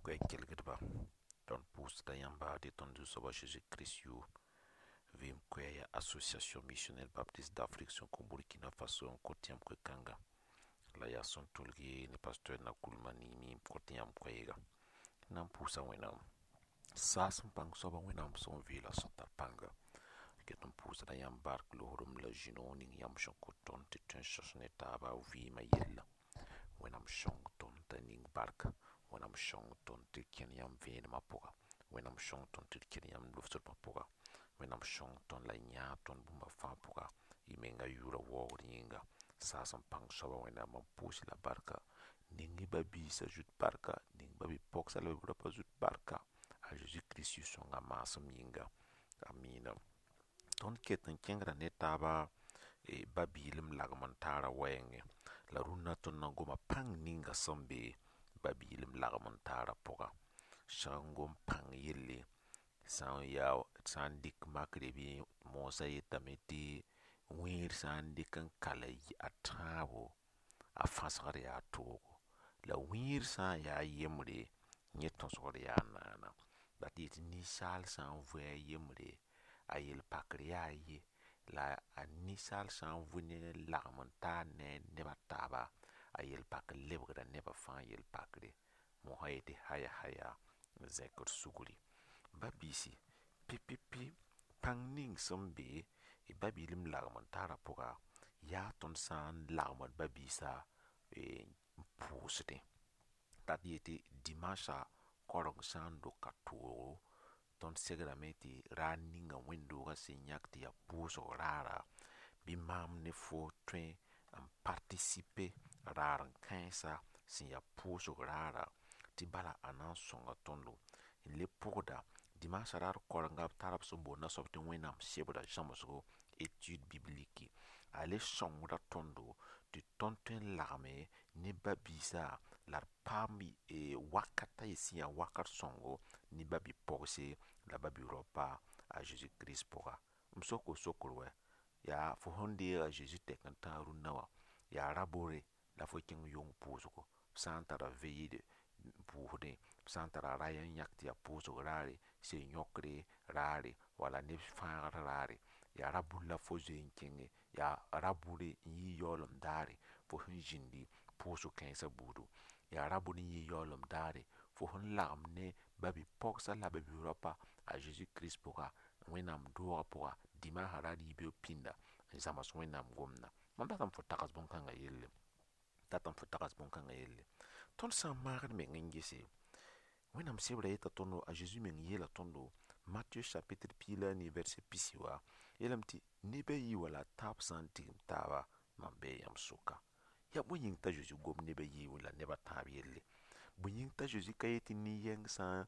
Kwe kelgdba ton pʋʋsda yãmba tɩ tõnd zu-soaba Jésus-Kirist yu vɩɩm koɛɛya Association Missionnelle Baptiste d'Afrique sẽn kõ Burkina Faso n kot yãmb koe-kãnga la yaa sẽn tʋlg ye ne pasteur Nakulma Nimi n kot yãmb koɛɛga na n pʋʋsa Wẽnnaam saas n pãng soaba Wẽnnaam sẽn vɩɩla sẽn tar pãnga ket n pʋʋsda yãmb bark lohrem la zũ-noog ning yãmb sẽn kõ tõnd tɩ tõe n sõs ne taaba vɩɩmã yella. Wẽnnaam sõng tõnd t'a ning barka. Wẽnnaam sõng tõnd tɩ d kẽn yãmb vẽenemã pʋga. Wẽnnaam sõng tõnd tɩ d kẽn yãmb lʋfsdmã pʋga. Wẽnnaam sõng tõnd la yãag tõnd bũmba fãa pʋga y menga yʋʋra waoogd yĩnga. Saas n pãng soaba Wẽnnaam n pʋʋs la barka. Ning y ba-biisã zut barka. Ning ba-bi-pɔgsa la ba-bi-raopã zut barka. A Zeezi-Kirist yu-sõngã maasem yĩnga. Amiina. Tõnd ket n kẽngra ne taaba ba-biilem lagm n taara wɛɛngẽ. La rũnnã tõnd na n goma pãng ninga sẽn be ba-biilem lagm n taara pʋga. Sag n gom pãng yelle sã n dɩk makre bɩ moosã yetame tɩ wẽer sã n dɩk n kala a tãabo, a fãsgd yaa toogo. La wẽer sã n yaa yembre, yẽ tõsgd yaa naana. La tɩ yetɩ ninsaal sã n vʋ a yembre, a yel-pakr yaa ye. La a ninsaal sã n vʋ ne lagm n taar ne nebã taaba, a yel-pakr lebgda nebã fãa yel-pakre. Mosã yetɩ haya haya n zẽkd sugri. Ba-biisi, pipipi, pãng ning sẽn be ba-biilem lagm n taarã pʋga yaa tõnd sã n lagmd ba-biisã n pʋʋsdẽ. La d yetɩ dimansã koreng sã n doka toogo, tõnd segdame tɩ raar ninga wẽnd-doogã sẽn yãk tɩ yaa pʋʋsg raara, bɩ maam ne fo tõe n partisipe raar n kãensa sẽn yaa pʋʋsg raara, tɩ bala a na n sõnga tõndo. N le pʋgda dimansã raar korenga b tara b sẽn boond nasoab tɩ Wẽnnaam sebra zãmsgo, étude bibliki. A le sõngda tõndo tɩ tõnd tõe n lagme ne ba-biisã la d paam wakatã y sẽn yaa wakat sõngo ne ba-bi-pɔgse la ba-bi-raopã a Zeezi-Kirist pʋga. M sok sokr wɛ, yaa fo sẽn deega a Zeezi tɛk n tãag rũnnã wã, yaa rabore la fo kẽng yʋng pʋʋsgo. B sã n tara veɩɩde pʋʋsdẽ, b sã n tara ray n yãk tɩ yaa pʋʋsg raare, sẽn-yõkre raare, wala neb fãagr raare, yaa rabʋr la fo zoe n kẽnge, yaa rabʋre n yɩ yaoolem daare fo sẽn zĩndi pʋʋsg kãensã buudu. Yaa rabʋr n yɩ yaoolem daare fo sẽn lagem ne ba-bi-pɔgsa la ba-bi-raopã a Zeezi-Kirist pʋga, Wẽnnaam doogã pʋga, dimansã raar yibeoog pĩnda n zãms Wẽnnaam gomda. Mam datame fo tags bõn-kãngã yelle. Tõnd sã n maagd meng n gese, Wẽnnaam sebra yeta tõndo, a Zeezi meng yeela tõndo, Matthieu chapitre 2 verset pisi wa, yeelame tɩ nebã yi wala taab sã n tigim taaba, mam bɩ yãmb sʋka. Ya bõe yĩng t'a Zeezi gom nebã yi la nebã tãab yelle? Bõe yĩng t'a Zeezi ka yetɩ nin-yɛng sã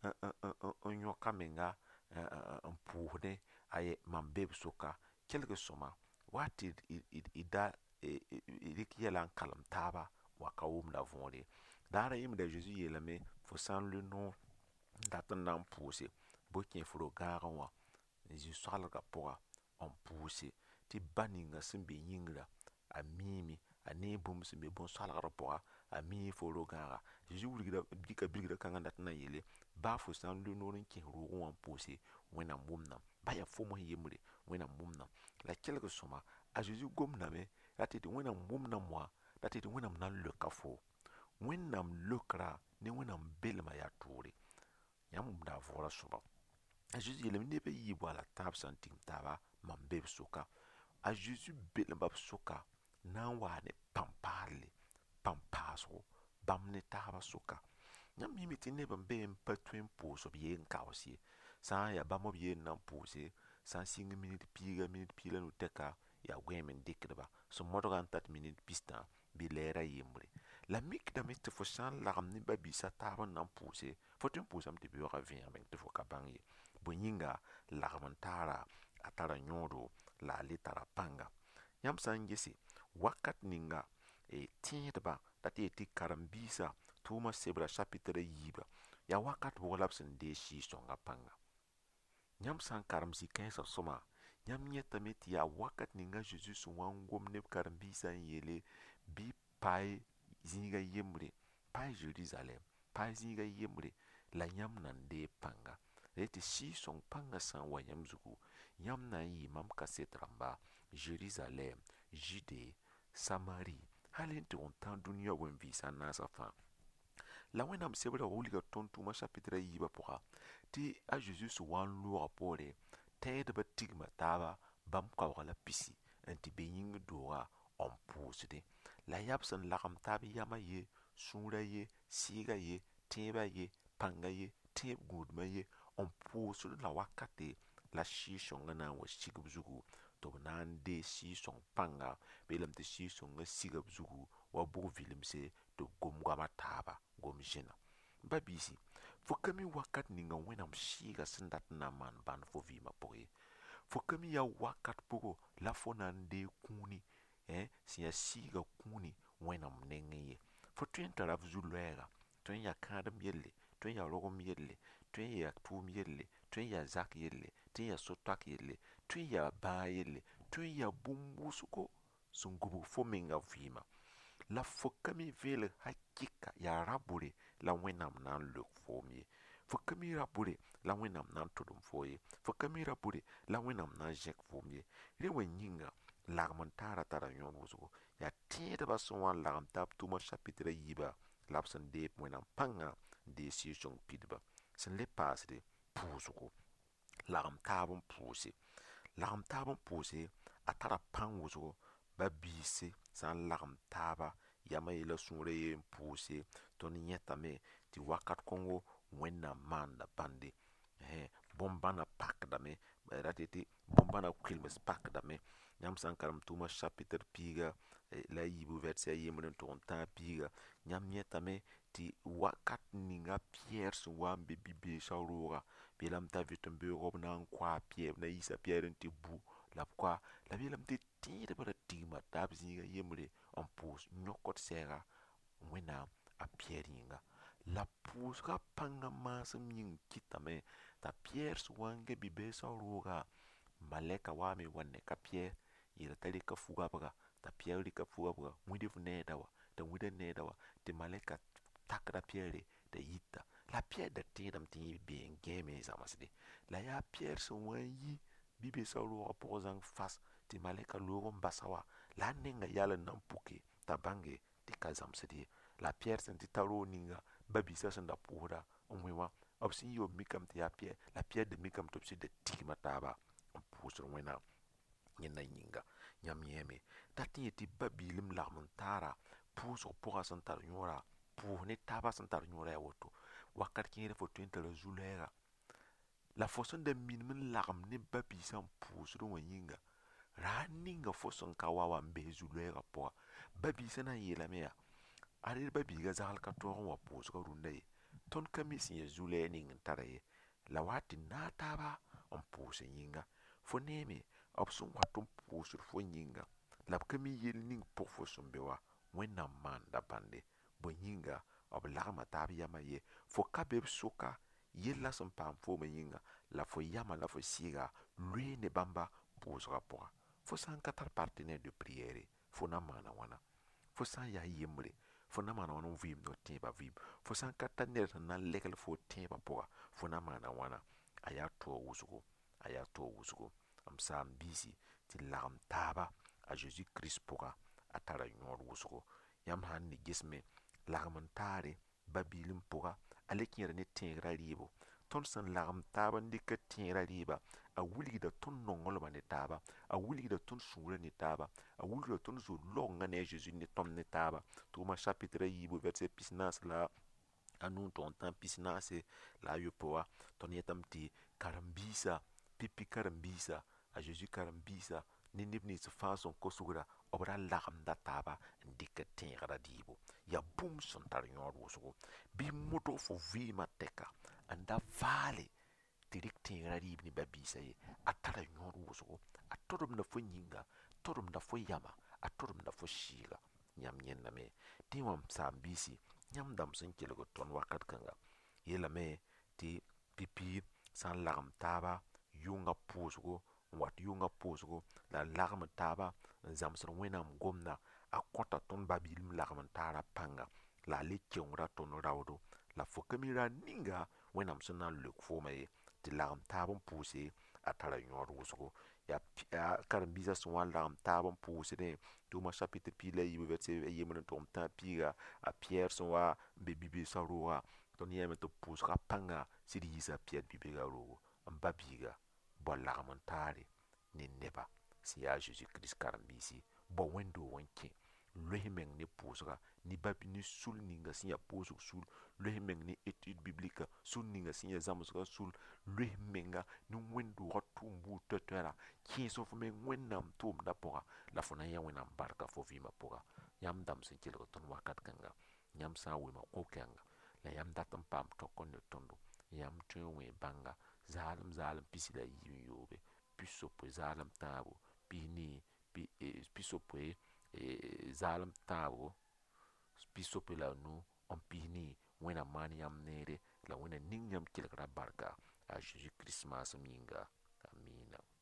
n yõka menga n pʋʋsdẽ, mam be b sʋka. Kelg-sõma, wa tɩ d da rɩk yɛla n kalem taaba, wa ka wʋmda võore. Daarã yembra a Zeezi yeelame, fo sã n le noor n dat n na n pʋʋse, bo kẽ fo ro-gãagẽ wã n zĩ-soalgã pʋga n pʋʋse, tɩ ba ninga sẽn be yĩngrã, a miime, a nee bũmb sẽn be bõn-soalgdã pʋga, a mii fo ro-gãaga. Zeezi dɩka bilgrã kãngã dat n na n yeele, baa fo sã n le noor n kẽ roogẽ wã n pʋʋse, Wẽnnaam wʋmdame. Ba yaa fo mos yembre, Wẽnnaam wʋmdame. La kelg-sõma, a Zeezi gomdame, la tɩ yetɩ Wẽnnaam wʋmdame wã, la tɩ yetɩ Wẽnnaam na n leoka fo. Wẽnnaam leokrã ne Wẽnnaam belmã yaa tʋʋre. Yãmb wʋmda a voorã sõma. A Zeezi yeelame nebã yi wala taab sã n tigim taaba, mam be b sʋka. A Zeezi belmba b sʋka na n waa ne pãm-paale, pãm-paasgo, bãmb ne taabã sʋka. Yãmb miime tɩ neb n be n pa tõe n pʋʋs b yen kaoos ye. Sã n yaa bãmb b yen na n pʋʋse, sã n sɩng minit piiga, minit piig la nu-tɛka, yaa gõeem n dɩkdba. Sẽn modga n tat minit pistã bɩ lɛɛrã yembre. La mikdame tɩ fo sã n lagem ne ba-biisã taab n na n pʋʋse, fo tõe n pʋʋsame tɩ beoogã vẽenemẽ tɩ fo ka bãng ye. Bõe yĩnga, lagem n taara, a tara yõodo, la a le tara pãnga. Yãmb sã n gese, wakat ninga tẽedbã, la tɩ yetɩ karen-biisã, tʋʋmã sebra chapitrã yiibã, yaa wakat bʋg la b sẽn deeg sɩɩs-sõngã pãnga. Yãmb sã n karem zĩ-kãensã sõma, yãmb yẽtame tɩ yaa wakat ninga Zeezi sẽn wa n gom ne b karen-biisã n yeele bɩ pa zĩiga yembre, pa y Zerizalɛm, pa zĩiga yembre la yãmb nan dee pãnga tɩ sɩɩ-sõng pãngã sã n wa yãmb zugu yãmb na n yɩ mam kaset rãmba Jerusalem, Jude, Samari, hal n tɩ wʋntãag dũniyã wẽn-vɩɩsã n naasã fãa. La wẽnnaam sebrã wa wilga tõnd tʋʋma chapitrã yiibã pʋga tɩ a Zeezi sẽn wa n loogã poore tẽedbã tigma taaba bãmb kaoogã la pisi n tɩ be yĩng doogã n pʋʋsde. La yaa b sẽn lagem taab yama ye, sũurã ye, sɩɩga ye, tẽebã ye, pãnga ye, tẽeb gũudmã ye n pʋʋsd la wakate la sɩɩ-sõngã na n wa sig b zugu tɩ b na n dee sɩɩ-sõng pãnga bɩ lame tɩ sɩɩ-sõngã siga b zugu wa bʋg vilemse tɩ b gom goamã taaba gom zẽna. Ba-biisi, fo ka mi wakat ninga wẽnnaam sɩɩga sẽn dat n na n maan bãnd fo vɩɩmã pʋgẽ ye. Fo ka mi yaa wakat pʋgɔ la fo na n dee kũuni sẽn yaa sɩɩga kũuni wẽnnaam nengẽ ye. Fo tõe n tara b zu-loɛɛga, tõe n yaa kãadem yelle, tõe n yaa rogem yelle, tõe n yaa tʋʋm yelle, tõe n yaa zak yelle, tõe n yaa so-toak yelle, tõe n yaa bãag yelle, tõe n yaa bũmb wʋsgo sẽn gubg fo menga vɩɩmã. La fo ka mi veelg hakɩka yaa ra-bʋre la wẽnnaam na n leok foom ye. Fo ka mi ra-bʋre la wẽnnaam na n tʋdm foo ye. Fo ka mi ra-bʋre la wẽnnaam na n zẽk foom ye. Rẽ wa yĩnga, lagem n taarã tara yõod wʋsgo. Yaa tẽedbã sẽn wa n lagem taab tʋʋma chapitrã yiibã la b sẽn deeg wẽnnaam pãngã n dee sɩɩg-sõng pidbã. Sẽn le paasde pʋʋsgo, lagem taab n pʋʋse. Lagem taab n pʋʋse, a tara pãng wʋsgo. Ba-biise sã n lagem taaba yama ye la sũurã ye n pʋʋse, tõnd yẽtame tɩ wakat kõngo wẽnnaam maanda bãnde. Bõn-bãnã pakdame, ratɩ tɩ bõn-bãnã kʋɩlms pakdame. Yãmb sã n karem tʋʋma chapitr piiga la a yiibu vɛrse a yembr n tʋg n tãag piiga, yãmb yẽtame tɩ wakat ninga Pɩyɛɛr sẽn wa n be bi-beesã roogã, yeelame t'a vɩt-n-beoogã b na n kʋa a Pɩyɛɛr, b na yiisa Pɩyɛɛr n tɩ bu la b kʋa, la b yeelame tɩ tẽedbã tigma taab zĩiga yembre n pʋʋs yõkd sɛɛga Wẽnnaam a Pɩyɛɛr yĩnga. La pʋʋsga pãngã maasem yĩng kɩtame t'a Pɩyɛɛr sẽn wa n gɛ bi-beesã roogã, malɛka waame n wa nɛka Pɩyɛɛr yeel t'a rɩka fugabga, t'a Pɩyɛɛr rɩka fugabga wĩdb nɛɛda wa, t'a wĩda nɛɛda wa, tɩ malɛka takda Pɩyɛɛre t'a yita. La Pɩyɛɛr da tẽedame tɩ yẽ been gɛɛme n zãmsde. La yaa Pɩyɛɛr sẽn wa n yi bi-beesã roogã pʋgẽ zãng fas tɩ malɛka loog n basa wa, la a nenga yal n na n puke t'a bãnge tɩ ka zãmsd ye. La Pɩyɛɛr sẽn tɩ ta roog ninga, ba-biisã sẽn da pʋʋsda n wẽ wã, b sẽn yi b mikame tɩ yaa Pɩyɛɛr, la Pɩyɛɛr da mikame tɩ b sɩd da tigma taaba n pʋʋsd Wẽnnaam yẽnda yĩnga. Yãmb yẽeme, dat n yetɩ ba-biilem lagem n taara pʋʋsg pʋgã sẽn tar yõora, pʋʋs ne taabã sẽn tar yõorã yaa woto. Wakat kẽere fo tõe n tara zu-loɛɛga, la fo sẽn da minim n lagem ne ba-biisã n pʋʋsd wã yĩnga, raa ninga fo sẽn ka wa n bes zu-loɛɛgã pʋga. Ba-biisã na n yeelame yaa, ad ba-biiga zagl ka tõog n wa pʋʋsga rũndã ye. Tõnd ka mi sẽn yaa zu-loɛɛ ning n tara ye. La wa tɩ naag taaba n pʋʋsẽ yĩnga. Fo neeme, b sẽn wat n pʋʋsd fo yĩnga, la b ka mi yell ning pʋg fo sẽn be wa, Wẽnnaam maanda bãnde. Bõe yĩnga, b lagma taab yama ye. Fo ka be b sʋka yella sẽn paam foomã yĩnga, la fo yama la fo sɩɩga loee ne bãmba pʋʋsgã pʋga. Fo sã n ka tar partenaire de prière, fo na n maana wãna? Fo sã n yaa yembre, fo na n maana wãna n vɩɩmd f tẽebã vɩɩm? Fo sã n ka tar ned sẽn na n legl fo tẽebã pʋga, fo na n maana wãna? A yaa toa wʋsgo, a yaa toa wʋsgo. M saam-biisi tɩ lagem taaba a Zeezi Kirist pʋga a tara yõod wʋsgo. Yãmb sãn ne gesme, lagem n taare ba-biilem pʋga, a le kẽeda ne tẽegrã rɩɩbo. Tõnd sẽn lagem taab n dɩka tẽegrã rɩɩba, a wilgda tõnd nonglmã ne taaba, a wilgda tõnd sũurã ne taaba, a wilgda tõnd zo-logengã ne a Zeezi ne tõnd ne taaba. Tʋʋma chapitrã yiibu vɛrse pis-naas la a nu n tʋg n tãag pis-naase la a yopoe wa, tõnd yetame tɩ karen-biisã, pipi karen-biisã, a Zeezi karen-biisã ne neb nins fãa sẽn kosgra, b ra lagemda taaba n dɩka tẽegrã dɩɩbo. Yaa bũmb sẽn tar yõod wʋsgo. Bɩ modg fo vɩɩmã tɛka n da vaale tɩ rɩk tẽegrã rɩɩb ne ba-biisã ye. A tara yõod wʋsgo. A todmda fo yĩnga, todmda fo yama, a todmda fo sɩɩga. Yãmb yẽndame tɩ wã m saam-biisi, yãmb dãmb sẽn kelgd tõnd wakat kãnga, yeelame tɩ pipi sã n lagem taaba yʋnga pʋʋsgo, n wat yʋnga pʋʋsgo, la lagem taaba n zãmsd Wẽnnaam gomda, a kõta tõnd ba-biilem lagem n taara pãnga, la a le keoongda tõnd raoodo, la fo ka mi ra ninga wẽnnaam sẽn na n leok foomã ye tɩ lagem taab n pʋʋse a tara yõod wʋsgo yaa karen-biisã sẽn wa n lagem taab n pʋʋsdẽ tʋʋma chapitre piig la yiib vɛrse a yembr n tʋgem tãag piiga a Pɩyɛɛr sẽn wa n be bi-beesã roogã tõnd yɛɛme tɩ pʋʋsga pãnga sɩd yiisa Pɩyɛɛr bi-bega roogo n ba-biiga bao lagem n taare ne neba sẽn yaa a Zeezi Kirist karen-biisi bao wẽnd-doog n kẽ loes meng ne pʋʋsga ne sul ninga sẽn yaa pʋʋsg sul loes meng ne étude biblique sul ninga sẽn yaa zãmsgã sul loes menga ne wẽnd-doogã tʋʋm buud toɛ-toɛɛra kẽes fo meng wẽnnaam tʋʋmdã pʋga la fo na n yã wẽnnaam barka fo vɩɩmã pʋga yãmb dãmb sẽn kelg tõnd wakat kãnga yãmb sã n wema kõ-kɛɛnga la yãmb dat n paam tõk n ne tõndo yãmb tõe n wẽ bãnga zaalem pis la yiib n yoobe pi-sopoe zaalem tãabo pis-nii pi-sopoe zaalem tãabo pi-sopoe la nu n pis-nii wẽna maan yãmb neere la wẽna ning yãmb kelgra barka a Zeezi Kirist maasem yĩnga. Amiina.